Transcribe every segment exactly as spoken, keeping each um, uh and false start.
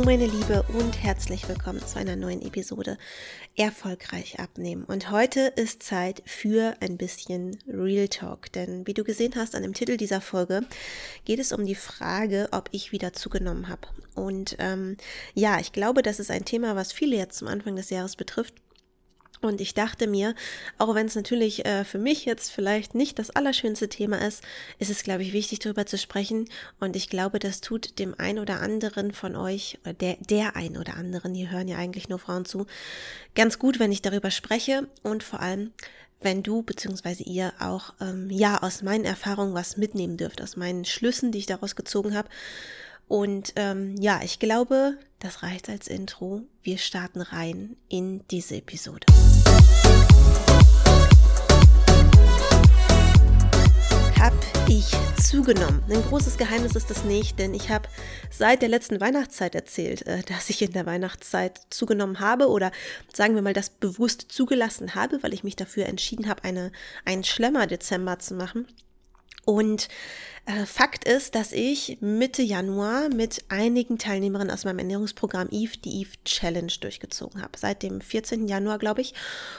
Hallo meine Liebe und herzlich willkommen zu einer neuen Episode Erfolgreich abnehmen. Und heute ist Zeit für ein bisschen Real Talk, denn wie du gesehen hast an dem Titel dieser Folge, geht es um die Frage, ob ich wieder zugenommen habe. Und ähm, ja, ich glaube, das ist ein Thema, was viele jetzt zum Anfang des Jahres betrifft. Und ich dachte mir, auch wenn es natürlich äh, für mich jetzt vielleicht nicht das allerschönste Thema ist, ist es, glaube ich, wichtig, darüber zu sprechen. Und ich glaube, das tut dem ein oder anderen von euch, oder der, der ein oder anderen, hier hören ja eigentlich nur Frauen zu, ganz gut, wenn ich darüber spreche und vor allem, wenn du bzw. ihr auch ähm, ja aus meinen Erfahrungen was mitnehmen dürft, aus meinen Schlüssen, die ich daraus gezogen habe. Und ähm, ja, ich glaube, das reicht als Intro. Wir starten rein in diese Episode. Hab ich zugenommen? Ein großes Geheimnis ist das nicht, denn ich habe seit der letzten Weihnachtszeit erzählt, äh, dass ich in der Weihnachtszeit zugenommen habe oder sagen wir mal das bewusst zugelassen habe, weil ich mich dafür entschieden habe, eine, einen Schlemmer-Dezember zu machen. Und äh, Fakt ist, dass ich Mitte Januar mit einigen Teilnehmerinnen aus meinem Ernährungsprogramm Eve die Eve Challenge durchgezogen habe. Seit dem vierzehnten Januar, glaube ich.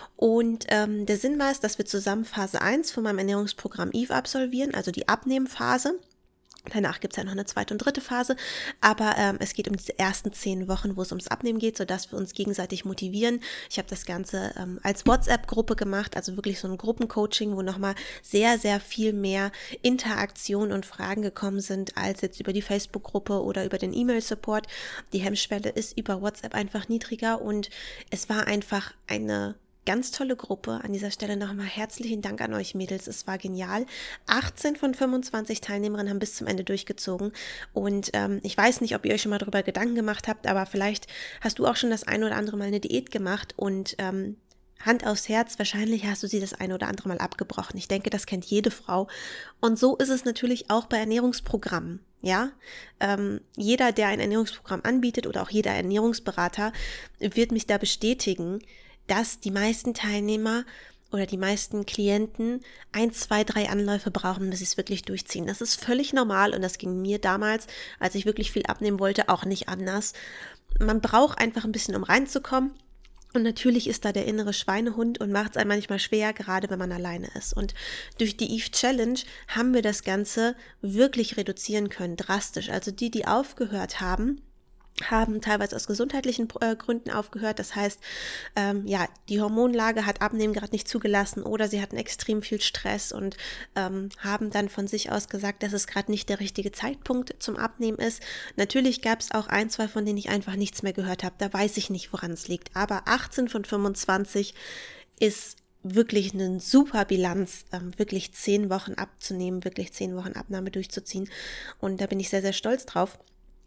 Und ähm, der Sinn war es, dass wir zusammen Phase eins von meinem Ernährungsprogramm Eve absolvieren, also die Abnehmphase. Danach gibt es ja noch eine zweite und dritte Phase, aber ähm, es geht um diese ersten zehn Wochen, wo es ums Abnehmen geht, sodass wir uns gegenseitig motivieren. Ich habe das Ganze ähm, als WhatsApp-Gruppe gemacht, also wirklich so ein Gruppencoaching, wo nochmal sehr, sehr viel mehr Interaktion und Fragen gekommen sind, als jetzt über die Facebook-Gruppe oder über den E-Mail-Support. Die Hemmschwelle ist über WhatsApp einfach niedriger und es war einfach eine ganz tolle Gruppe. An dieser Stelle nochmal herzlichen Dank an euch Mädels. Es war genial. achtzehn von fünfundzwanzig Teilnehmerinnen haben bis zum Ende durchgezogen. Und ähm, ich weiß nicht, ob ihr euch schon mal darüber Gedanken gemacht habt, aber vielleicht hast du auch schon das eine oder andere Mal eine Diät gemacht und ähm, Hand aufs Herz, wahrscheinlich hast du sie das eine oder andere Mal abgebrochen. Ich denke, das kennt jede Frau. Und so ist es natürlich auch bei Ernährungsprogrammen. Ja, ähm, jeder, der ein Ernährungsprogramm anbietet oder auch jeder Ernährungsberater wird mich da bestätigen, dass die meisten Teilnehmer oder die meisten Klienten ein, zwei, drei Anläufe brauchen, bis sie es wirklich durchziehen. Das ist völlig normal und das ging mir damals, als ich wirklich viel abnehmen wollte, auch nicht anders. Man braucht einfach ein bisschen, um reinzukommen. Und natürlich ist da der innere Schweinehund und macht es einem manchmal schwer, gerade wenn man alleine ist. Und durch die Eve Challenge haben wir das Ganze wirklich reduzieren können, drastisch. Also die, die aufgehört haben, haben teilweise aus gesundheitlichen äh, Gründen aufgehört. Das heißt, ähm, ja, die Hormonlage hat Abnehmen gerade nicht zugelassen oder sie hatten extrem viel Stress und ähm, haben dann von sich aus gesagt, dass es gerade nicht der richtige Zeitpunkt zum Abnehmen ist. Natürlich gab es auch ein, zwei, von denen ich einfach nichts mehr gehört habe. Da weiß ich nicht, woran es liegt. Aber achtzehn von fünfundzwanzig ist wirklich eine super Bilanz, ähm, wirklich zehn Wochen abzunehmen, wirklich zehn Wochen Abnahme durchzuziehen. Und da bin ich sehr, sehr stolz drauf.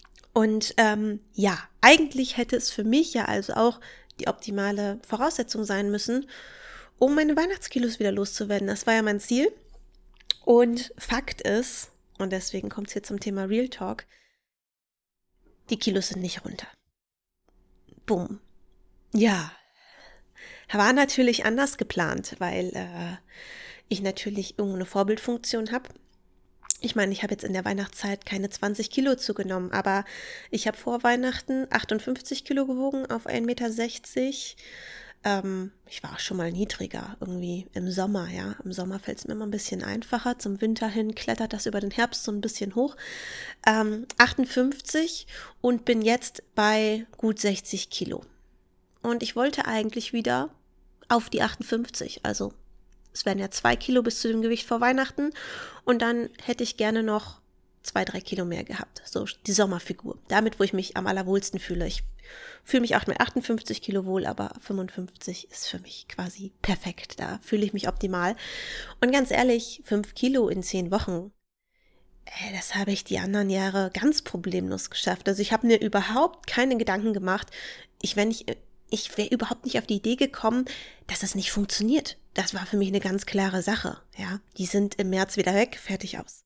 Und ähm, ja, eigentlich hätte es für mich ja also auch die optimale Voraussetzung sein müssen, um meine Weihnachtskilos wieder loszuwerden. Das war ja mein Ziel. Und Fakt ist, und deswegen kommt es hier zum Thema Real Talk, die Kilos sind nicht runter. Bumm. Ja, war natürlich anders geplant, weil äh, ich natürlich irgendwo eine Vorbildfunktion habe. Ich meine, ich habe jetzt in der Weihnachtszeit keine zwanzig Kilo zugenommen, aber ich habe vor Weihnachten achtundfünfzig Kilo gewogen auf ein Meter sechzig. Ähm, ich war auch schon mal niedriger, irgendwie im Sommer, ja. Im Sommer fällt es mir immer ein bisschen einfacher. Zum Winter hin klettert das über den Herbst so ein bisschen hoch. Ähm, achtundfünfzig und bin jetzt bei gut sechzig Kilo. Und ich wollte eigentlich wieder auf die achtundfünfzig, also es wären ja zwei Kilo bis zu dem Gewicht vor Weihnachten und dann hätte ich gerne noch zwei, drei Kilo mehr gehabt. So die Sommerfigur. Damit, wo ich mich am allerwohlsten fühle. Ich fühle mich auch mit achtundfünfzig Kilo wohl, aber fünfundfünfzig ist für mich quasi perfekt. Da fühle ich mich optimal. Und ganz ehrlich, fünf Kilo in zehn Wochen, ey, das habe ich die anderen Jahre ganz problemlos geschafft. Also ich habe mir überhaupt keine Gedanken gemacht. Ich, wenn ich... Ich wäre überhaupt nicht auf die Idee gekommen, dass es nicht funktioniert. Das war für mich eine ganz klare Sache. Ja, die sind im März wieder weg, fertig aus.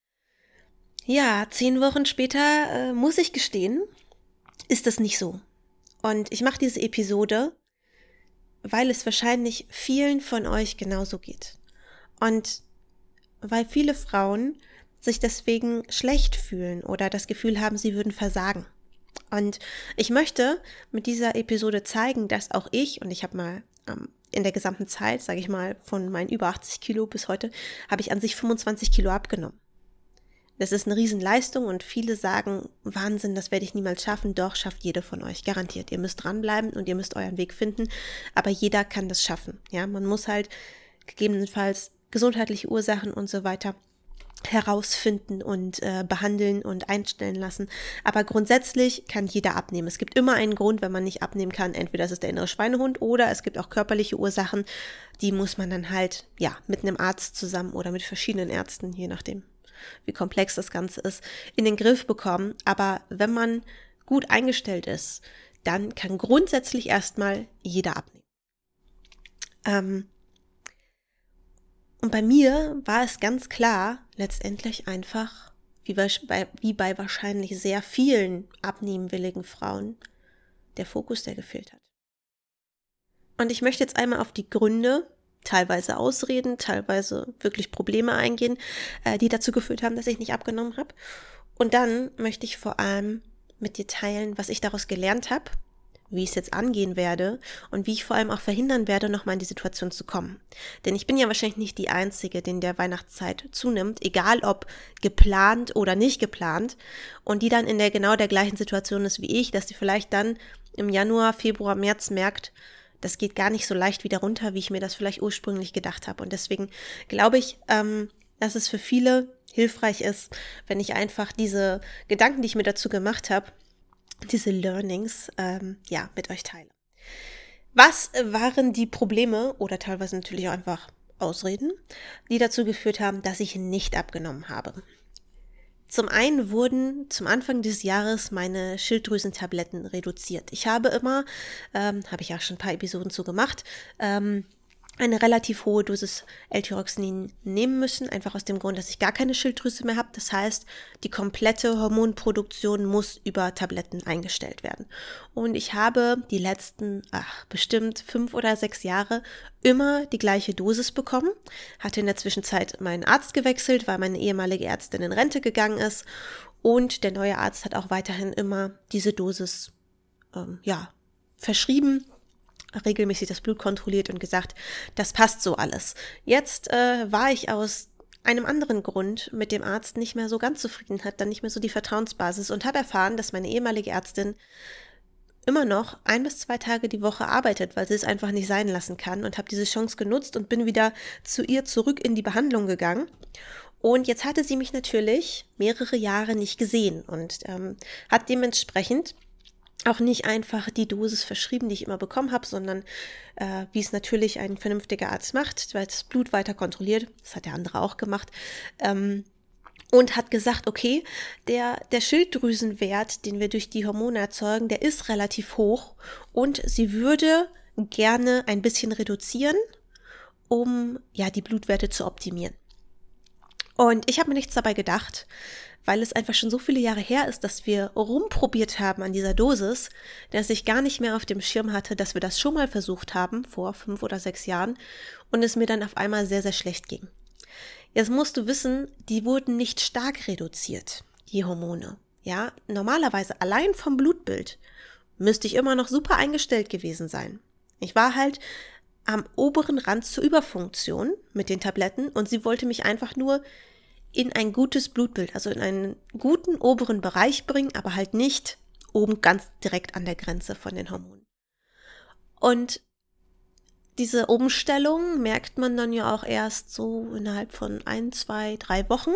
Ja, zehn Wochen später, äh, muss ich gestehen, ist das nicht so. Und ich mache diese Episode, weil es wahrscheinlich vielen von euch genauso geht. Und weil viele Frauen sich deswegen schlecht fühlen oder das Gefühl haben, sie würden versagen. Und ich möchte mit dieser Episode zeigen, dass auch ich, und ich habe mal ähm, in der gesamten Zeit, sage ich mal, von meinen über achtzig Kilo bis heute, habe ich an sich fünfundzwanzig Kilo abgenommen. Das ist eine Riesenleistung und viele sagen, Wahnsinn, das werde ich niemals schaffen. Doch, schafft jede von euch, garantiert. Ihr müsst dranbleiben und ihr müsst euren Weg finden, aber jeder kann das schaffen. Ja, man muss halt gegebenenfalls gesundheitliche Ursachen und so weiter herausfinden und äh, behandeln und einstellen lassen. Aber grundsätzlich kann jeder abnehmen. Es gibt immer einen Grund, wenn man nicht abnehmen kann. Entweder es ist der innere Schweinehund oder es gibt auch körperliche Ursachen. Die muss man dann halt, ja, mit einem Arzt zusammen oder mit verschiedenen Ärzten, je nachdem, wie komplex das Ganze ist, in den Griff bekommen. Aber wenn man gut eingestellt ist, dann kann grundsätzlich erstmal jeder abnehmen. Ähm, Und bei mir war es ganz klar, letztendlich einfach, wie bei, wie bei wahrscheinlich sehr vielen abnehmwilligen Frauen, der Fokus, der gefehlt hat. Und ich möchte jetzt einmal auf die Gründe, teilweise Ausreden, teilweise wirklich Probleme eingehen, äh, die dazu geführt haben, dass ich nicht abgenommen habe. Und dann möchte ich vor allem mit dir teilen, was ich daraus gelernt habe, wie ich es jetzt angehen werde und wie ich vor allem auch verhindern werde, nochmal in die Situation zu kommen. Denn ich bin ja wahrscheinlich nicht die Einzige, die in der Weihnachtszeit zunimmt, egal ob geplant oder nicht geplant, und die dann in der genau der gleichen Situation ist wie ich, dass sie vielleicht dann im Januar, Februar, März merkt, das geht gar nicht so leicht wieder runter, wie ich mir das vielleicht ursprünglich gedacht habe. Und deswegen glaube ich, ähm, dass es für viele hilfreich ist, wenn ich einfach diese Gedanken, die ich mir dazu gemacht habe, diese Learnings, ähm, ja, mit euch teile. Was waren die Probleme oder teilweise natürlich auch einfach Ausreden, die dazu geführt haben, dass ich nicht abgenommen habe? Zum einen wurden zum Anfang des Jahres meine Schilddrüsentabletten reduziert. Ich habe immer, ähm, habe ich auch schon ein paar Episoden zu gemacht, ähm, eine relativ hohe Dosis L-Tyroxin nehmen müssen, einfach aus dem Grund, dass ich gar keine Schilddrüse mehr habe. Das heißt, die komplette Hormonproduktion muss über Tabletten eingestellt werden. Und ich habe die letzten, ach, bestimmt fünf oder sechs Jahre immer die gleiche Dosis bekommen. Hatte in der Zwischenzeit meinen Arzt gewechselt, weil meine ehemalige Ärztin in Rente gegangen ist. Und der neue Arzt hat auch weiterhin immer diese Dosis, ähm, ja, verschrieben, regelmäßig das Blut kontrolliert und gesagt, das passt so alles. Jetzt äh, war ich aus einem anderen Grund mit dem Arzt nicht mehr so ganz zufrieden, hat dann nicht mehr so die Vertrauensbasis und habe erfahren, dass meine ehemalige Ärztin immer noch ein bis zwei Tage die Woche arbeitet, weil sie es einfach nicht sein lassen kann, und habe diese Chance genutzt und bin wieder zu ihr zurück in die Behandlung gegangen. Und jetzt hatte sie mich natürlich mehrere Jahre nicht gesehen und ähm, hat dementsprechend auch nicht einfach die Dosis verschrieben, die ich immer bekommen habe, sondern äh, wie es natürlich ein vernünftiger Arzt macht, weil das Blut weiter kontrolliert, das hat der andere auch gemacht, ähm, und hat gesagt, okay, der, der Schilddrüsenwert, den wir durch die Hormone erzeugen, der ist relativ hoch und sie würde gerne ein bisschen reduzieren, um ja die Blutwerte zu optimieren. Und ich habe mir nichts dabei gedacht, weil es einfach schon so viele Jahre her ist, dass wir rumprobiert haben an dieser Dosis, dass ich gar nicht mehr auf dem Schirm hatte, dass wir das schon mal versucht haben, vor fünf oder sechs Jahren, und es mir dann auf einmal sehr, sehr schlecht ging. Jetzt musst du wissen, die wurden nicht stark reduziert, die Hormone. Ja, normalerweise allein vom Blutbild müsste ich immer noch super eingestellt gewesen sein. Ich war halt am oberen Rand zur Überfunktion mit den Tabletten und sie wollte mich einfach nur in ein gutes Blutbild, also in einen guten oberen Bereich bringen, aber halt nicht oben ganz direkt an der Grenze von den Hormonen. Und diese Umstellung merkt man dann ja auch erst so innerhalb von ein, zwei, drei Wochen.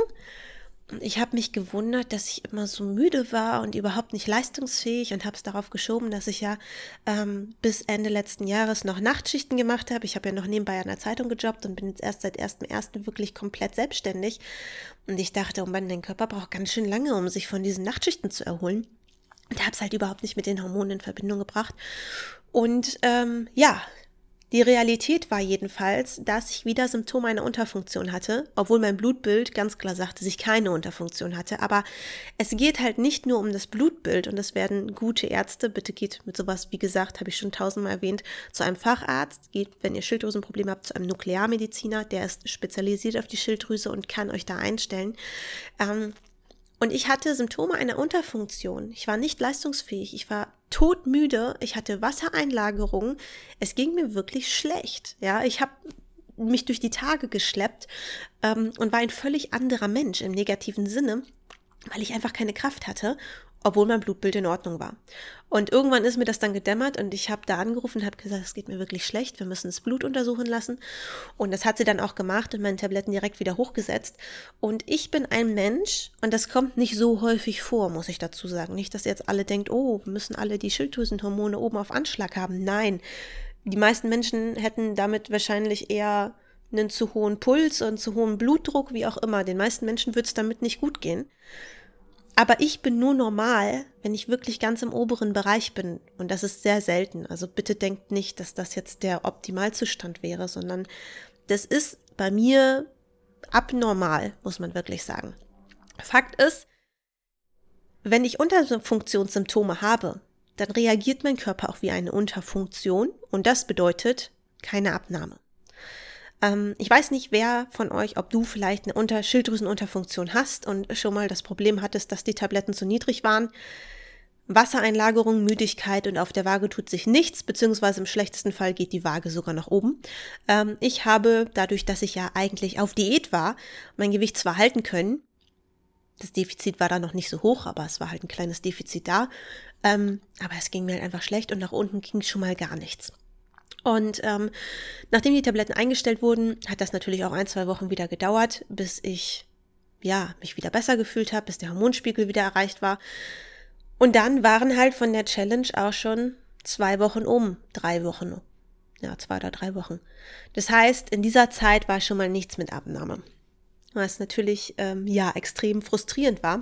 Ich habe mich gewundert, dass ich immer so müde war und überhaupt nicht leistungsfähig, und habe es darauf geschoben, dass ich ja ähm, bis Ende letzten Jahres noch Nachtschichten gemacht habe. Ich habe ja noch nebenbei an der Zeitung gejobbt und bin jetzt erst seit ersten ersten wirklich komplett selbstständig. Und ich dachte, oh Mann, dein Körper braucht ganz schön lange, um sich von diesen Nachtschichten zu erholen. Und habe es halt überhaupt nicht mit den Hormonen in Verbindung gebracht. Und ähm, ja, die Realität war jedenfalls, dass ich wieder Symptome einer Unterfunktion hatte, obwohl mein Blutbild ganz klar sagte, dass ich keine Unterfunktion hatte. Aber es geht halt nicht nur um das Blutbild, und das werden gute Ärzte, bitte geht mit sowas, wie gesagt, habe ich schon tausendmal erwähnt, zu einem Facharzt, geht, wenn ihr Schilddrüsenprobleme habt, zu einem Nuklearmediziner, der ist spezialisiert auf die Schilddrüse und kann euch da einstellen. Ähm, Und ich hatte Symptome einer Unterfunktion. Ich war nicht leistungsfähig, ich war todmüde, ich hatte Wassereinlagerung. Es ging mir wirklich schlecht. Ja, ich habe mich durch die Tage geschleppt ähm, und war ein völlig anderer Mensch im negativen Sinne, weil ich einfach keine Kraft hatte, obwohl mein Blutbild in Ordnung war. Und irgendwann ist mir das dann gedämmert und ich habe da angerufen und habe gesagt, es geht mir wirklich schlecht, wir müssen das Blut untersuchen lassen. Und das hat sie dann auch gemacht und meine Tabletten direkt wieder hochgesetzt. Und ich bin ein Mensch, und das kommt nicht so häufig vor, muss ich dazu sagen. Nicht, dass jetzt alle denkt, oh, wir müssen alle die Schilddrüsenhormone oben auf Anschlag haben. Nein, die meisten Menschen hätten damit wahrscheinlich eher einen zu hohen Puls und zu hohen Blutdruck, wie auch immer. Den meisten Menschen wird es damit nicht gut gehen. Aber ich bin nur normal, wenn ich wirklich ganz im oberen Bereich bin. Und das ist sehr selten. Also bitte denkt nicht, dass das jetzt der Optimalzustand wäre, sondern das ist bei mir abnormal, muss man wirklich sagen. Fakt ist, wenn ich Unterfunktionssymptome habe, dann reagiert mein Körper auch wie eine Unterfunktion und das bedeutet keine Abnahme. Ähm, ich weiß nicht, wer von euch, ob du vielleicht eine Unter- Schilddrüsenunterfunktion hast und schon mal das Problem hattest, dass die Tabletten zu niedrig waren. Wassereinlagerung, Müdigkeit und auf der Waage tut sich nichts, beziehungsweise im schlechtesten Fall geht die Waage sogar nach oben. Ähm, ich habe, dadurch, dass ich ja eigentlich auf Diät war, mein Gewicht zwar halten können, das Defizit war da noch nicht so hoch, aber es war halt ein kleines Defizit da, ähm, aber es ging mir halt einfach schlecht und nach unten ging schon mal gar nichts. Und ähm, nachdem die Tabletten eingestellt wurden, hat das natürlich auch ein, zwei Wochen wieder gedauert, bis ich ja mich wieder besser gefühlt habe, bis der Hormonspiegel wieder erreicht war. Und dann waren halt von der Challenge auch schon zwei Wochen um, drei Wochen, ja zwei oder drei Wochen. Das heißt, in dieser Zeit war schon mal nichts mit Abnahme, was natürlich ähm, ja extrem frustrierend war.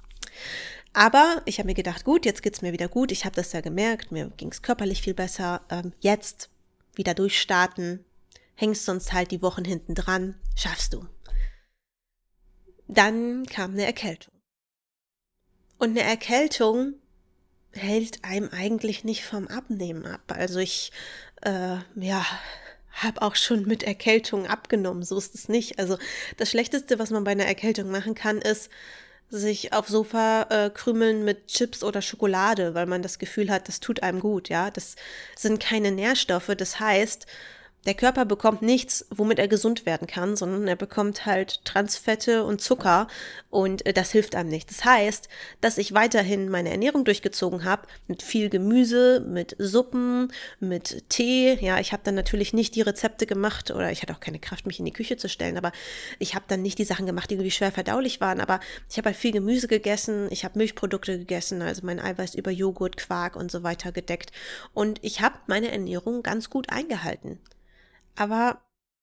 Aber ich habe mir gedacht, gut, jetzt geht's mir wieder gut. Ich habe das ja gemerkt, mir ging's körperlich viel besser. Ähm, jetzt wieder durchstarten, hängst sonst halt die Wochen hinten dran, schaffst du. Dann kam eine Erkältung. Und eine Erkältung hält einem eigentlich nicht vom Abnehmen ab. Also ich, äh, ja, habe auch schon mit Erkältung abgenommen, so ist es nicht. Also das Schlechteste, was man bei einer Erkältung machen kann, ist, sich aufs Sofa äh, krümeln mit Chips oder Schokolade, weil man das Gefühl hat, das tut einem gut, ja. Das sind keine Nährstoffe, das heißt, der Körper bekommt nichts, womit er gesund werden kann, sondern er bekommt halt Transfette und Zucker und äh, das hilft einem nicht. Das heißt, dass ich weiterhin meine Ernährung durchgezogen habe, mit viel Gemüse, mit Suppen, mit Tee. Ja, ich habe dann natürlich nicht die Rezepte gemacht oder ich hatte auch keine Kraft, mich in die Küche zu stellen, aber ich habe dann nicht die Sachen gemacht, die irgendwie schwer verdaulich waren, aber ich habe halt viel Gemüse gegessen, ich habe Milchprodukte gegessen, also mein Eiweiß über Joghurt, Quark und so weiter gedeckt und ich habe meine Ernährung ganz gut eingehalten. Aber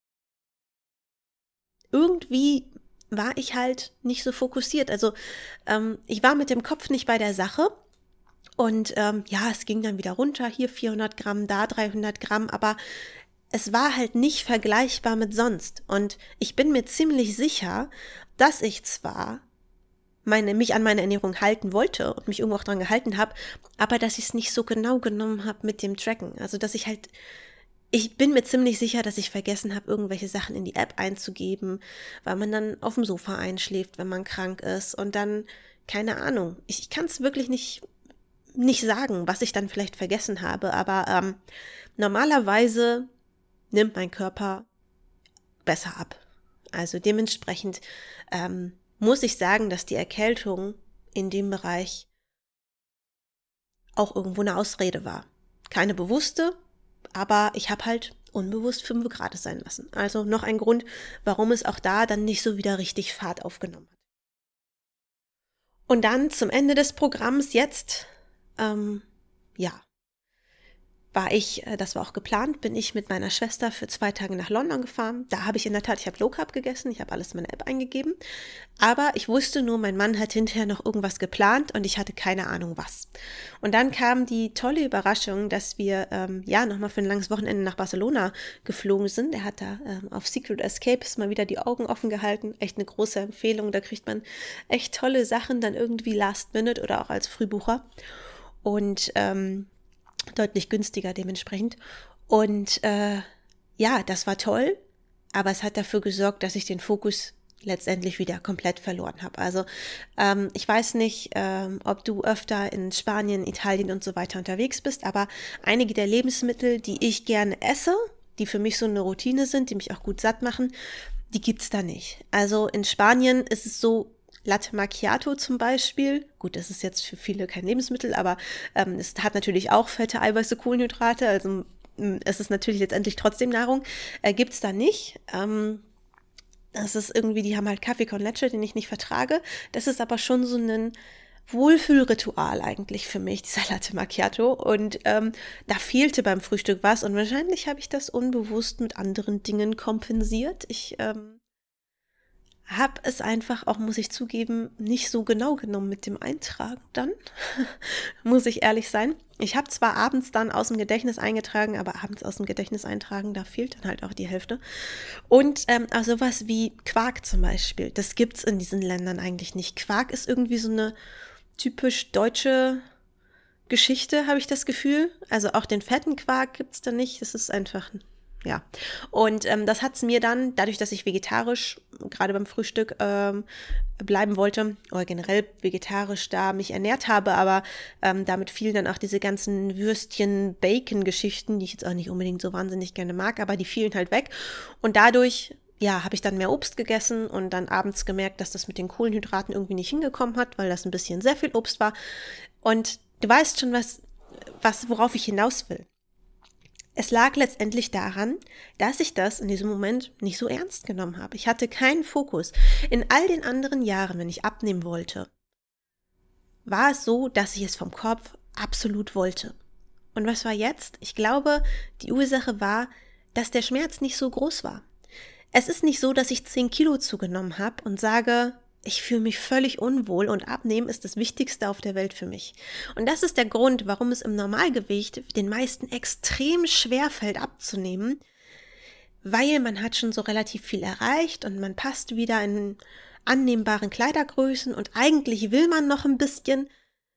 irgendwie war ich halt nicht so fokussiert. Also ähm, ich war mit dem Kopf nicht bei der Sache. Und ähm, ja, es ging dann wieder runter. Hier vierhundert Gramm, da dreihundert Gramm. Aber es war halt nicht vergleichbar mit sonst. Und ich bin mir ziemlich sicher, dass ich zwar meine, mich an meine Ernährung halten wollte und mich irgendwo auch dran gehalten habe, aber dass ich es nicht so genau genommen habe mit dem Tracken. Also dass ich halt... Ich bin mir ziemlich sicher, dass ich vergessen habe, irgendwelche Sachen in die App einzugeben, weil man dann auf dem Sofa einschläft, wenn man krank ist und dann, keine Ahnung, ich, ich kann es wirklich nicht, nicht sagen, was ich dann vielleicht vergessen habe, aber ähm, normalerweise nimmt mein Körper besser ab. Also dementsprechend ähm, muss ich sagen, dass die Erkältung in dem Bereich auch irgendwo eine Ausrede war. Keine bewusste, aber ich habe halt unbewusst fünf Grad sein lassen. Also noch ein Grund, warum es auch da dann nicht so wieder richtig Fahrt aufgenommen hat. Und dann zum Ende des Programms jetzt, ähm, ja, war ich, das war auch geplant, bin ich mit meiner Schwester für zwei Tage nach London gefahren. Da habe ich in der Tat, ich habe Low Carb gegessen, ich habe alles in meine App eingegeben. Aber ich wusste nur, mein Mann hat hinterher noch irgendwas geplant und ich hatte keine Ahnung was. Und dann kam die tolle Überraschung, dass wir ähm, ja nochmal für ein langes Wochenende nach Barcelona geflogen sind. Er hat da ähm, auf Secret Escapes mal wieder die Augen offen gehalten. Echt eine große Empfehlung, da kriegt man echt tolle Sachen dann irgendwie last minute oder auch als Frühbucher. Und ähm, deutlich günstiger dementsprechend. Und äh, ja, das war toll, aber es hat dafür gesorgt, dass ich den Fokus letztendlich wieder komplett verloren habe. Also ähm, ich weiß nicht, ähm, ob du öfter in Spanien, Italien und so weiter unterwegs bist, aber einige der Lebensmittel, die ich gerne esse, die für mich so eine Routine sind, die mich auch gut satt machen, die gibt's da nicht. Also in Spanien ist es so, Latte Macchiato zum Beispiel, gut, das ist jetzt für viele kein Lebensmittel, aber ähm, es hat natürlich auch Fette, Eiweiße, Kohlenhydrate, also ähm, es ist natürlich letztendlich trotzdem Nahrung, äh, gibt's da nicht. Ähm, das ist irgendwie, die haben halt Kaffee con leche, den ich nicht vertrage. Das ist aber schon so ein Wohlfühlritual eigentlich für mich, dieser Latte Macchiato. Und ähm, da fehlte beim Frühstück was und wahrscheinlich habe ich das unbewusst mit anderen Dingen kompensiert. Ich ähm, habe es einfach auch, muss ich zugeben, nicht so genau genommen mit dem Eintragen dann, muss ich ehrlich sein. Ich habe zwar abends dann aus dem Gedächtnis eingetragen, aber abends aus dem Gedächtnis eintragen, da fehlt dann halt auch die Hälfte. Und ähm, auch sowas wie Quark zum Beispiel, das gibt's in diesen Ländern eigentlich nicht. Quark ist irgendwie so eine typisch deutsche Geschichte, habe ich das Gefühl. Also auch den fetten Quark gibt's da nicht, das ist einfach... Ja, und ähm, das hat es mir dann, dadurch, dass ich vegetarisch, gerade beim Frühstück, ähm, bleiben wollte, oder generell vegetarisch da mich ernährt habe, aber ähm, damit fielen dann auch diese ganzen Würstchen-Bacon-Geschichten, die ich jetzt auch nicht unbedingt so wahnsinnig gerne mag, aber die fielen halt weg. Und dadurch, ja, habe ich dann mehr Obst gegessen und dann abends gemerkt, dass das mit den Kohlenhydraten irgendwie nicht hingekommen hat, weil das ein bisschen sehr viel Obst war. Und du weißt schon, was, was worauf ich hinaus will. Es lag letztendlich daran, dass ich das in diesem Moment nicht so ernst genommen habe. Ich hatte keinen Fokus. In all den anderen Jahren, wenn ich abnehmen wollte, war es so, dass ich es vom Kopf absolut wollte. Und was war jetzt? Ich glaube, die Ursache war, dass der Schmerz nicht so groß war. Es ist nicht so, dass ich zehn Kilo zugenommen habe und sage, ich fühle mich völlig unwohl und Abnehmen ist das Wichtigste auf der Welt für mich. Und das ist der Grund, warum es im Normalgewicht den meisten extrem schwer fällt abzunehmen, weil man hat schon so relativ viel erreicht und man passt wieder in annehmbaren Kleidergrößen und eigentlich will man noch ein bisschen,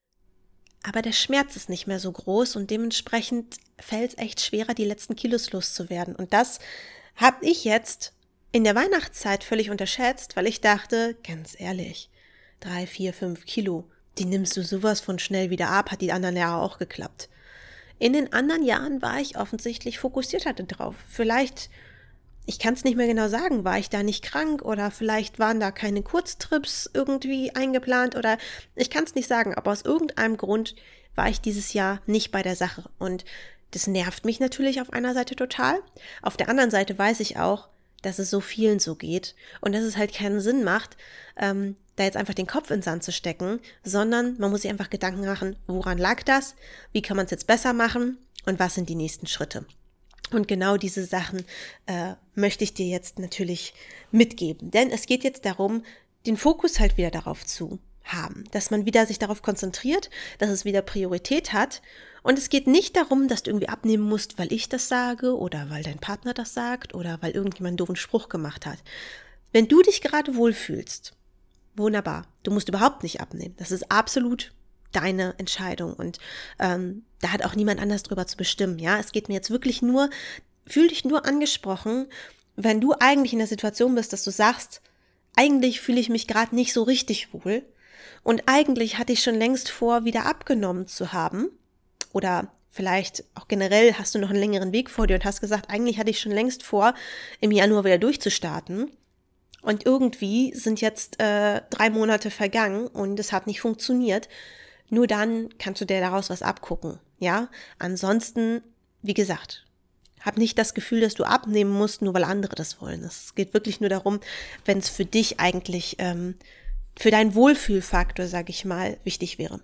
aber der Schmerz ist nicht mehr so groß und dementsprechend fällt es echt schwerer, die letzten Kilos loszuwerden. Und das habe ich jetzt in der Weihnachtszeit völlig unterschätzt, weil ich dachte, ganz ehrlich, drei, vier, fünf Kilo, die nimmst du sowas von schnell wieder ab, hat die anderen Jahre auch geklappt. In den anderen Jahren war ich offensichtlich fokussierter drauf. Vielleicht, ich kann es nicht mehr genau sagen, war ich da nicht krank oder vielleicht waren da keine Kurztrips irgendwie eingeplant oder ich kann es nicht sagen, aber aus irgendeinem Grund war ich dieses Jahr nicht bei der Sache. Und das nervt mich natürlich auf einer Seite total. Auf der anderen Seite weiß ich auch, dass es so vielen so geht und dass es halt keinen Sinn macht, ähm, da jetzt einfach den Kopf in den Sand zu stecken, sondern man muss sich einfach Gedanken machen, woran lag das, wie kann man es jetzt besser machen und was sind die nächsten Schritte. Und genau diese Sachen äh, möchte ich dir jetzt natürlich mitgeben, denn es geht jetzt darum, den Fokus halt wieder darauf zu haben, dass man wieder sich darauf konzentriert, dass es wieder Priorität hat. Und es geht nicht darum, dass du irgendwie abnehmen musst, weil ich das sage oder weil dein Partner das sagt oder weil irgendjemand einen doofen Spruch gemacht hat. Wenn du dich gerade wohlfühlst, wunderbar, du musst überhaupt nicht abnehmen. Das ist absolut deine Entscheidung und ähm, da hat auch niemand anders drüber zu bestimmen. Ja, es geht mir jetzt wirklich nur, fühl dich nur angesprochen, wenn du eigentlich in der Situation bist, dass du sagst, eigentlich fühle ich mich gerade nicht so richtig wohl und eigentlich hatte ich schon längst vor, wieder abgenommen zu haben. Oder vielleicht auch generell hast du noch einen längeren Weg vor dir und hast gesagt, eigentlich hatte ich schon längst vor, im Januar wieder durchzustarten. Und irgendwie sind jetzt äh, drei Monate vergangen und es hat nicht funktioniert. Nur dann kannst du dir daraus was abgucken. Ja, ansonsten, wie gesagt, hab nicht das Gefühl, dass du abnehmen musst, nur weil andere das wollen. Es geht wirklich nur darum, wenn es für dich eigentlich, ähm, für deinen Wohlfühlfaktor, sag ich mal, wichtig wäre.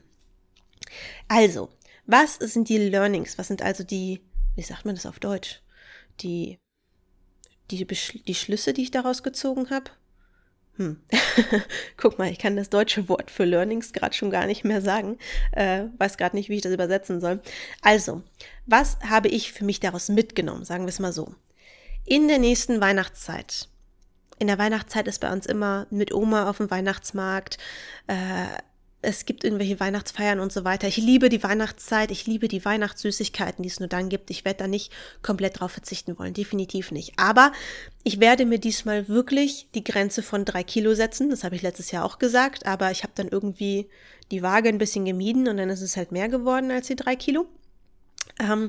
Also, was sind die Learnings? Was sind also die, wie sagt man das auf Deutsch? Die, die, die Schlüsse, die ich daraus gezogen habe? Hm. Guck mal, ich kann das deutsche Wort für Learnings gerade schon gar nicht mehr sagen. Äh, weiß gerade nicht, wie ich das übersetzen soll. Also, was habe ich für mich daraus mitgenommen? Sagen wir es mal so. In der nächsten Weihnachtszeit. In der Weihnachtszeit ist bei uns immer mit Oma auf dem Weihnachtsmarkt, äh, es gibt irgendwelche Weihnachtsfeiern und so weiter. Ich liebe die Weihnachtszeit, ich liebe die Weihnachtssüßigkeiten, die es nur dann gibt. Ich werde da nicht komplett drauf verzichten wollen, definitiv nicht. Aber ich werde mir diesmal wirklich die Grenze von drei Kilo setzen. Das habe ich letztes Jahr auch gesagt, aber ich habe dann irgendwie die Waage ein bisschen gemieden und dann ist es halt mehr geworden als die drei Kilo. Ähm,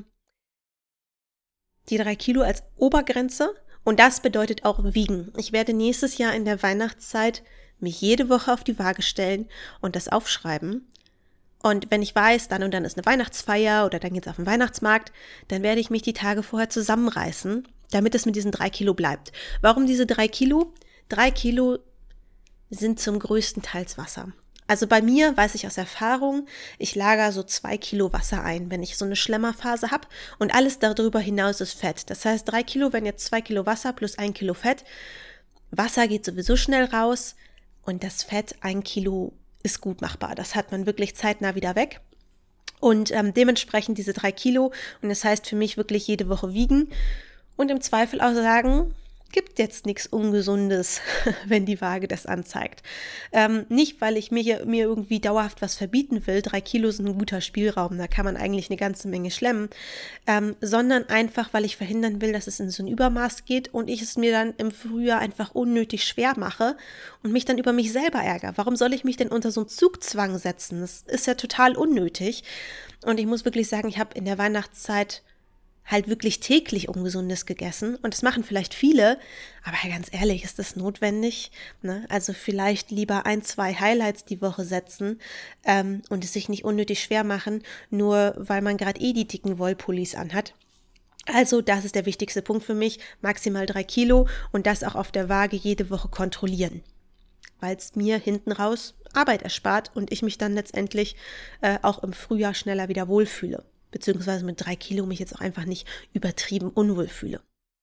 die drei Kilo als Obergrenze. Und das bedeutet auch wiegen. Ich werde nächstes Jahr in der Weihnachtszeit mich jede Woche auf die Waage stellen und das aufschreiben. Und wenn ich weiß, dann und dann ist eine Weihnachtsfeier oder dann geht's auf den Weihnachtsmarkt, dann werde ich mich die Tage vorher zusammenreißen, damit es mit diesen drei Kilo bleibt. Warum diese drei Kilo? Drei Kilo sind zum größten Teils Wasser. Also bei mir weiß ich aus Erfahrung, ich lagere so zwei Kilo Wasser ein, wenn ich so eine Schlemmerphase habe und alles darüber hinaus ist Fett. Das heißt, drei Kilo wären jetzt zwei Kilo Wasser plus ein Kilo Fett. Wasser geht sowieso schnell raus und das Fett, ein Kilo, ist gut machbar. Das hat man wirklich zeitnah wieder weg. Und ähm, dementsprechend diese drei Kilo und das heißt für mich wirklich jede Woche wiegen und im Zweifel auch sagen, gibt jetzt nichts Ungesundes, wenn die Waage das anzeigt. Ähm, nicht, weil ich mir, mir irgendwie dauerhaft was verbieten will, drei Kilo sind ein guter Spielraum, da kann man eigentlich eine ganze Menge schlemmen, ähm, sondern einfach, weil ich verhindern will, dass es in so ein Übermaß geht und ich es mir dann im Frühjahr einfach unnötig schwer mache und mich dann über mich selber ärgere. Warum soll ich mich denn unter so einen Zugzwang setzen? Das ist ja total unnötig. Und ich muss wirklich sagen, ich habe in der Weihnachtszeit halt wirklich täglich Ungesundes gegessen und das machen vielleicht viele, aber ganz ehrlich, ist das notwendig? Ne? Also vielleicht lieber ein, zwei Highlights die Woche setzen ähm, und es sich nicht unnötig schwer machen, nur weil man gerade eh die dicken Wollpullis anhat. Also das ist der wichtigste Punkt für mich, maximal drei Kilo und das auch auf der Waage jede Woche kontrollieren, weil es mir hinten raus Arbeit erspart und ich mich dann letztendlich äh, auch im Frühjahr schneller wieder wohlfühle. Beziehungsweise mit drei Kilo mich jetzt auch einfach nicht übertrieben unwohl fühle.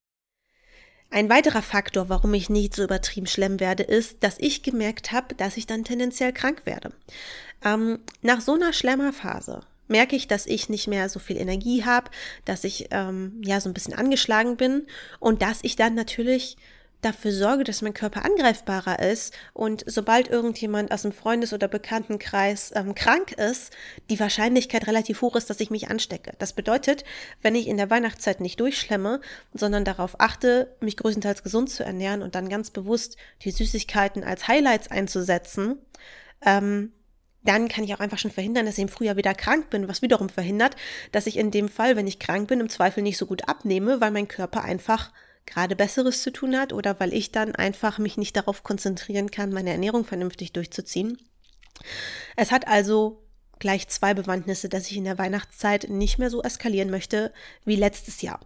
Ein weiterer Faktor, warum ich nicht so übertrieben schlimm werde, ist, dass ich gemerkt habe, dass ich dann tendenziell krank werde. Ähm, nach so einer Schlemmerphase merke ich, dass ich nicht mehr so viel Energie habe, dass ich ähm, ja so ein bisschen angeschlagen bin und dass ich dann natürlich dafür sorge, dass mein Körper angreifbarer ist und sobald irgendjemand aus dem Freundes- oder Bekanntenkreis ähm, krank ist, die Wahrscheinlichkeit relativ hoch ist, dass ich mich anstecke. Das bedeutet, wenn ich in der Weihnachtszeit nicht durchschlemme, sondern darauf achte, mich größtenteils gesund zu ernähren und dann ganz bewusst die Süßigkeiten als Highlights einzusetzen, ähm, dann kann ich auch einfach schon verhindern, dass ich im Frühjahr wieder krank bin, was wiederum verhindert, dass ich in dem Fall, wenn ich krank bin, im Zweifel nicht so gut abnehme, weil mein Körper einfach gerade Besseres zu tun hat oder weil ich dann einfach mich nicht darauf konzentrieren kann, meine Ernährung vernünftig durchzuziehen. Es hat also gleich zwei Bewandtnisse, dass ich in der Weihnachtszeit nicht mehr so eskalieren möchte wie letztes Jahr.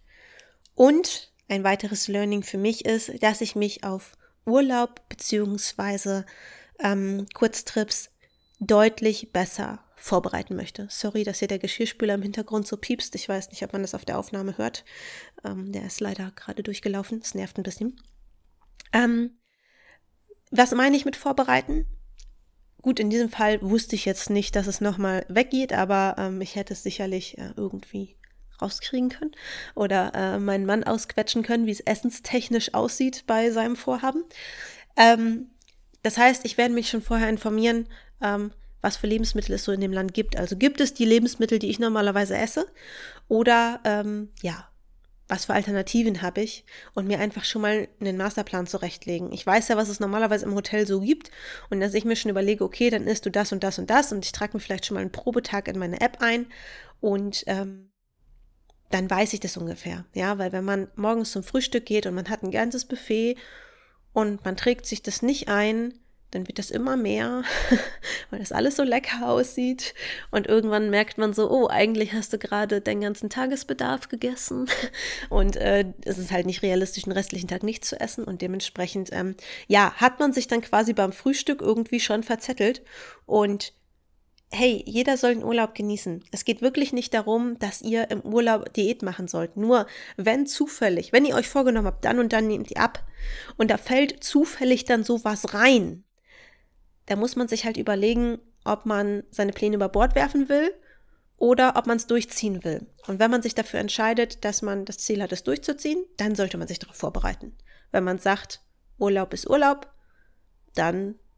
Und ein weiteres Learning für mich ist, dass ich mich auf Urlaub bzw. ähm, Kurztrips deutlich besser vorbereiten möchte. Sorry, dass hier der Geschirrspüler im Hintergrund so piepst. Ich weiß nicht, ob man das auf der Aufnahme hört. Ähm, der ist leider gerade durchgelaufen. Das nervt ein bisschen. Ähm, was meine ich mit vorbereiten? Gut, in diesem Fall wusste ich jetzt nicht, dass es nochmal weggeht, aber ähm, ich hätte es sicherlich äh, irgendwie rauskriegen können oder äh, meinen Mann ausquetschen können, wie es essenstechnisch aussieht bei seinem Vorhaben. Ähm, das heißt, ich werde mich schon vorher informieren, ähm, was für Lebensmittel es so in dem Land gibt. Also gibt es die Lebensmittel, die ich normalerweise esse? Oder ähm, ja, was für Alternativen habe ich? Und mir einfach schon mal einen Masterplan zurechtlegen. Ich weiß ja, was es normalerweise im Hotel so gibt. Und dass ich mir schon überlege, okay, dann isst du das und das und das. Und ich trage mir vielleicht schon mal einen Probetag in meine App ein. Und ähm, dann weiß ich das ungefähr. Ja, weil wenn man morgens zum Frühstück geht und man hat ein ganzes Buffet und man trägt sich das nicht ein, dann wird das immer mehr, weil das alles so lecker aussieht. Und irgendwann merkt man so, oh, eigentlich hast du gerade deinen ganzen Tagesbedarf gegessen. Und äh, es ist halt nicht realistisch, den restlichen Tag nichts zu essen. Und dementsprechend, ähm, ja, hat man sich dann quasi beim Frühstück irgendwie schon verzettelt. Und hey, jeder soll den Urlaub genießen. Es geht wirklich nicht darum, dass ihr im Urlaub Diät machen sollt. Nur wenn zufällig, wenn ihr euch vorgenommen habt, dann und dann nehmt ihr ab und da fällt zufällig dann sowas rein, da muss man sich halt überlegen, ob man seine Pläne über Bord werfen will oder ob man es durchziehen will. Und wenn man sich dafür entscheidet, dass man das Ziel hat, es durchzuziehen, dann sollte man sich darauf vorbereiten. Wenn man sagt, Urlaub ist Urlaub, dann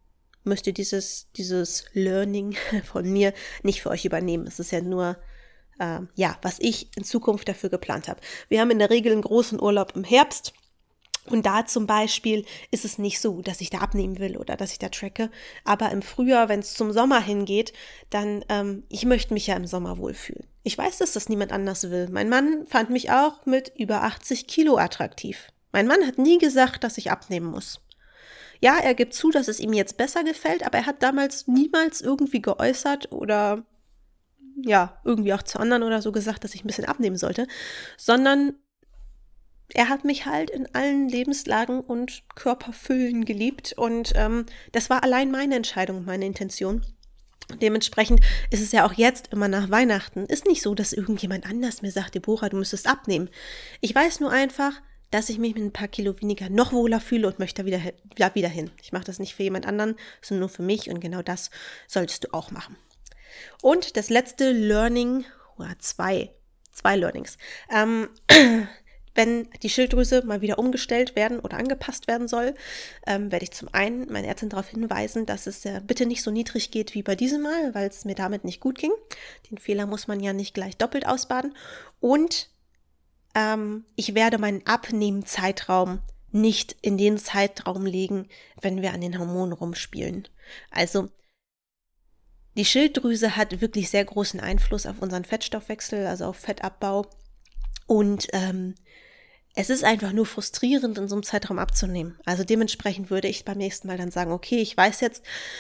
müsst ihr dieses, dieses Learning von mir nicht für euch übernehmen. Es ist ja nur, äh, ja, was ich in Zukunft dafür geplant habe. Wir haben in der Regel einen großen Urlaub im Herbst. Und da zum Beispiel ist es nicht so, dass ich da abnehmen will oder dass ich da tracke. Aber im Frühjahr, wenn es zum Sommer hingeht, dann, ähm, ich möchte mich ja im Sommer wohlfühlen. Ich weiß, dass das niemand anders will. Mein Mann fand mich auch mit über achtzig Kilo attraktiv. Mein Mann hat nie gesagt, dass ich abnehmen muss. Ja, er gibt zu, dass es ihm jetzt besser gefällt, aber er hat damals niemals irgendwie geäußert oder ja, irgendwie auch zu anderen oder so gesagt, dass ich ein bisschen abnehmen sollte, sondern er hat mich halt in allen Lebenslagen und Körperfüllen geliebt und ähm, das war allein meine Entscheidung, meine Intention. Dementsprechend ist es ja auch jetzt immer nach Weihnachten. Ist nicht so, dass irgendjemand anders mir sagt, Deborah, du müsstest abnehmen. Ich weiß nur einfach, dass ich mich mit ein paar Kilo weniger noch wohler fühle und möchte da wieder, ja, wieder hin. Ich mache das nicht für jemand anderen, sondern nur für mich und genau das solltest du auch machen. Und das letzte Learning, oder zwei, zwei Learnings. Ähm, Wenn die Schilddrüse mal wieder umgestellt werden oder angepasst werden soll, ähm, werde ich zum einen meine Ärztin darauf hinweisen, dass es äh, bitte nicht so niedrig geht wie bei diesem Mal, weil es mir damit nicht gut ging. Den Fehler muss man ja nicht gleich doppelt ausbaden. Und ähm, ich werde meinen Abnehmzeitraum nicht in den Zeitraum legen, wenn wir an den Hormonen rumspielen. Also die Schilddrüse hat wirklich sehr großen Einfluss auf unseren Fettstoffwechsel, also auf Fettabbau. Und ähm, es ist einfach nur frustrierend, in so einem Zeitraum abzunehmen. Also dementsprechend würde ich beim nächsten Mal dann sagen, okay, ich weiß jetzt,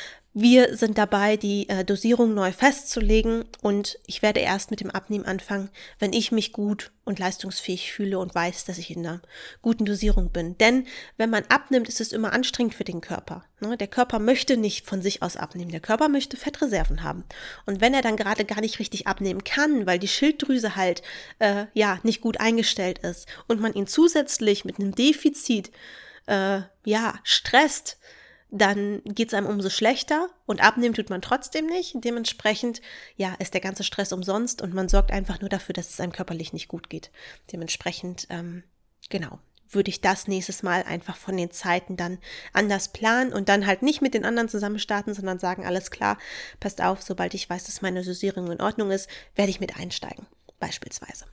wir sind dabei, die äh, Dosierung neu festzulegen und ich werde erst mit dem Abnehmen anfangen, wenn ich mich gut und leistungsfähig fühle und weiß, dass ich in einer guten Dosierung bin. Denn wenn man abnimmt, ist es immer anstrengend für den Körper. Ne? Der Körper möchte nicht von sich aus abnehmen. Der Körper möchte Fettreserven haben. Und wenn er dann gerade gar nicht richtig abnehmen kann, weil die Schilddrüse halt äh, ja nicht gut eingestellt ist und man ihn zusätzlich mit einem Defizit äh, ja stresst, dann geht es einem umso schlechter und abnehmen tut man trotzdem nicht. Dementsprechend, ja, ist der ganze Stress umsonst und man sorgt einfach nur dafür, dass es einem körperlich nicht gut geht. Dementsprechend, ähm, genau, würde ich das nächstes Mal einfach von den Zeiten dann anders planen und dann halt nicht mit den anderen zusammen starten, sondern sagen, alles klar, passt auf, sobald ich weiß, dass meine Dosierung in Ordnung ist, werde ich mit einsteigen, beispielsweise.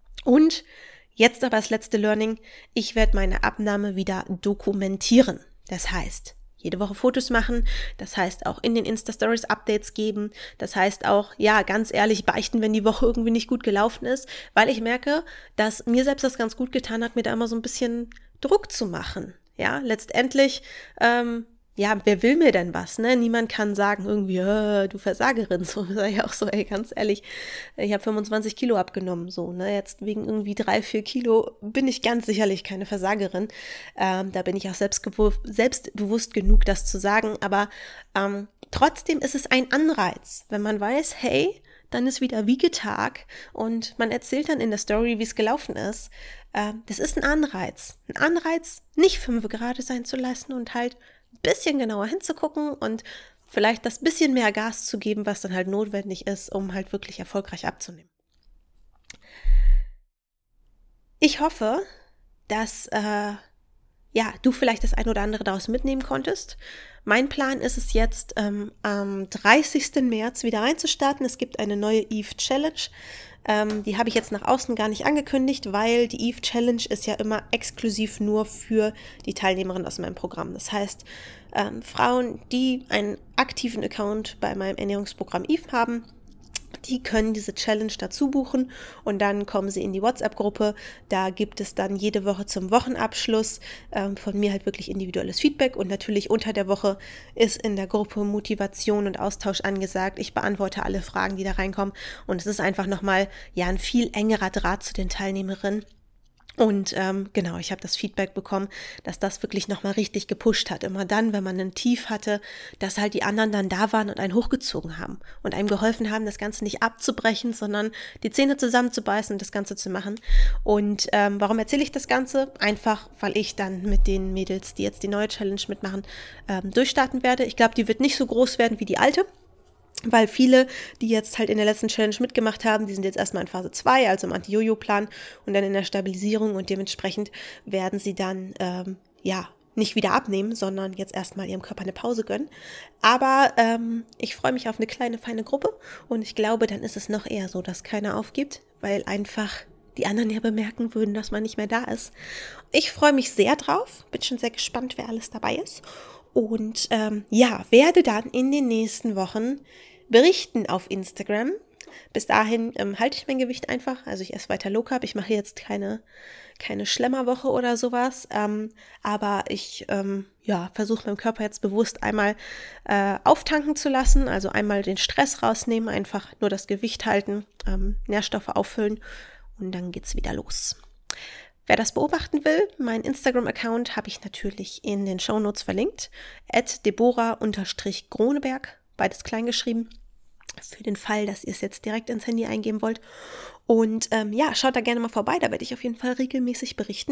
Und jetzt aber das letzte Learning, ich werde meine Abnahme wieder dokumentieren. Das heißt, jede Woche Fotos machen, das heißt auch in den Insta-Stories Updates geben, das heißt auch, ja, ganz ehrlich beichten, wenn die Woche irgendwie nicht gut gelaufen ist, weil ich merke, dass mir selbst das ganz gut getan hat, mir da immer so ein bisschen Druck zu machen. Ja, letztendlich, ähm, ja, wer will mir denn was, ne? Niemand kann sagen irgendwie, äh, du Versagerin, so sage ich auch so, ey, ganz ehrlich, ich habe fünfundzwanzig Kilo abgenommen, so, ne? Jetzt wegen irgendwie drei, vier Kilo bin ich ganz sicherlich keine Versagerin. Ähm, da bin ich auch selbstgewu- selbstbewusst genug, das zu sagen, aber ähm, trotzdem ist es ein Anreiz, wenn man weiß, hey, dann ist wieder Wiegetag und man erzählt dann in der Story, wie es gelaufen ist. Äh, das ist ein Anreiz. Ein Anreiz, nicht fünf gerade sein zu lassen und halt ein bisschen genauer hinzugucken und vielleicht das bisschen mehr Gas zu geben, was dann halt notwendig ist, um halt wirklich erfolgreich abzunehmen. Ich hoffe, dass äh, ja, du vielleicht das ein oder andere daraus mitnehmen konntest. Mein Plan ist es jetzt, ähm, am dreißigsten März wieder reinzustarten. Es gibt eine neue Eve Challenge. Ähm, die habe ich jetzt nach außen gar nicht angekündigt, weil die Eve Challenge ist ja immer exklusiv nur für die Teilnehmerinnen aus meinem Programm. Das heißt, ähm, Frauen, die einen aktiven Account bei meinem Ernährungsprogramm Eve haben, die können diese Challenge dazu buchen und dann kommen sie in die WhatsApp-Gruppe. Da gibt es dann jede Woche zum Wochenabschluss ähm, von mir halt wirklich individuelles Feedback und natürlich unter der Woche ist in der Gruppe Motivation und Austausch angesagt. Ich beantworte alle Fragen, die da reinkommen und es ist einfach nochmal ja ein viel engerer Draht zu den Teilnehmerinnen. Und ähm, genau, ich habe das Feedback bekommen, dass das wirklich nochmal richtig gepusht hat. Immer dann, wenn man ein Tief hatte, dass halt die anderen dann da waren und einen hochgezogen haben und einem geholfen haben, das Ganze nicht abzubrechen, sondern die Zähne zusammenzubeißen und das Ganze zu machen. Und ähm, warum erzähle ich das Ganze? Einfach, weil ich dann mit den Mädels, die jetzt die neue Challenge mitmachen, ähm, durchstarten werde. Ich glaube, die wird nicht so groß werden wie die alte. Weil viele, die jetzt halt in der letzten Challenge mitgemacht haben, die sind jetzt erstmal in Phase zwei, also im Anti-Jojo-Plan und dann in der Stabilisierung und dementsprechend werden sie dann, ähm, ja, nicht wieder abnehmen, sondern jetzt erstmal ihrem Körper eine Pause gönnen. Aber ähm, ich freue mich auf eine kleine, feine Gruppe und ich glaube, dann ist es noch eher so, dass keiner aufgibt, weil einfach die anderen ja bemerken würden, dass man nicht mehr da ist. Ich freue mich sehr drauf, bin schon sehr gespannt, wer alles dabei ist. Und ähm, ja, werde dann in den nächsten Wochen berichten auf Instagram. Bis dahin ähm, halte ich mein Gewicht einfach, also ich esse weiter Low Carb. Ich mache jetzt keine, keine Schlemmerwoche oder sowas, ähm, aber ich ähm, ja, versuche meinem Körper jetzt bewusst einmal äh, auftanken zu lassen, also einmal den Stress rausnehmen, einfach nur das Gewicht halten, ähm, Nährstoffe auffüllen und dann geht's wieder los. Wer das beobachten will, mein Instagram-Account habe ich natürlich in den Shownotes verlinkt, at deborah-groneberg, beides klein geschrieben, für den Fall, dass ihr es jetzt direkt ins Handy eingeben wollt. Und ähm, ja, schaut da gerne mal vorbei, da werde ich auf jeden Fall regelmäßig berichten.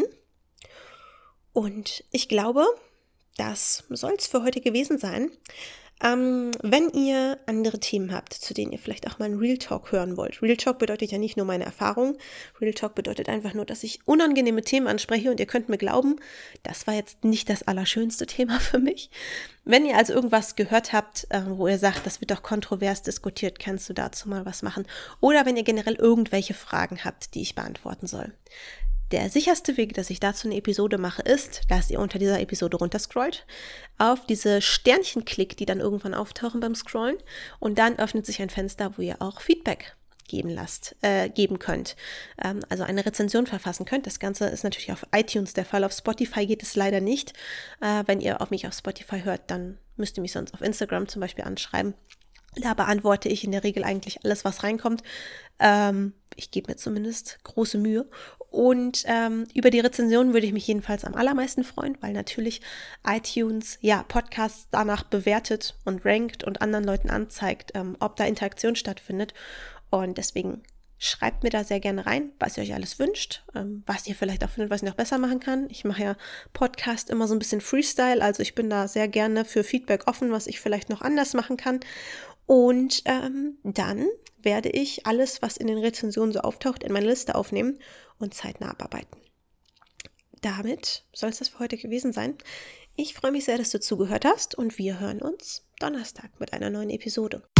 Und ich glaube, das soll es für heute gewesen sein. Ähm, wenn ihr andere Themen habt, zu denen ihr vielleicht auch mal einen Real Talk hören wollt. Real Talk bedeutet ja nicht nur meine Erfahrung. Real Talk bedeutet einfach nur, dass ich unangenehme Themen anspreche und ihr könnt mir glauben, das war jetzt nicht das allerschönste Thema für mich. Wenn ihr also irgendwas gehört habt, äh, wo ihr sagt, das wird doch kontrovers diskutiert, kannst du dazu mal was machen. Oder wenn ihr generell irgendwelche Fragen habt, die ich beantworten soll. Der sicherste Weg, dass ich dazu eine Episode mache, ist, dass ihr unter dieser Episode runterscrollt, auf diese Sternchen klickt, die dann irgendwann auftauchen beim Scrollen und dann öffnet sich ein Fenster, wo ihr auch Feedback geben lasst, äh, geben könnt, ähm, also eine Rezension verfassen könnt. Das Ganze ist natürlich auf iTunes der Fall, auf Spotify geht es leider nicht. Äh, wenn ihr auf mich auf Spotify hört, dann müsst ihr mich sonst auf Instagram zum Beispiel anschreiben. Da beantworte ich in der Regel eigentlich alles, was reinkommt. Ähm, ich gebe mir zumindest große Mühe. Und ähm, über die Rezension würde ich mich jedenfalls am allermeisten freuen, weil natürlich iTunes ja Podcasts danach bewertet und rankt und anderen Leuten anzeigt, ähm, ob da Interaktion stattfindet. Und deswegen schreibt mir da sehr gerne rein, was ihr euch alles wünscht, ähm, was ihr vielleicht auch findet, was ich noch besser machen kann. Ich mache ja Podcast immer so ein bisschen Freestyle, also ich bin da sehr gerne für Feedback offen, was ich vielleicht noch anders machen kann. Und ähm, dann werde ich alles, was in den Rezensionen so auftaucht, in meine Liste aufnehmen und zeitnah abarbeiten. Damit soll es das für heute gewesen sein. Ich freue mich sehr, dass du zugehört hast und wir hören uns Donnerstag mit einer neuen Episode.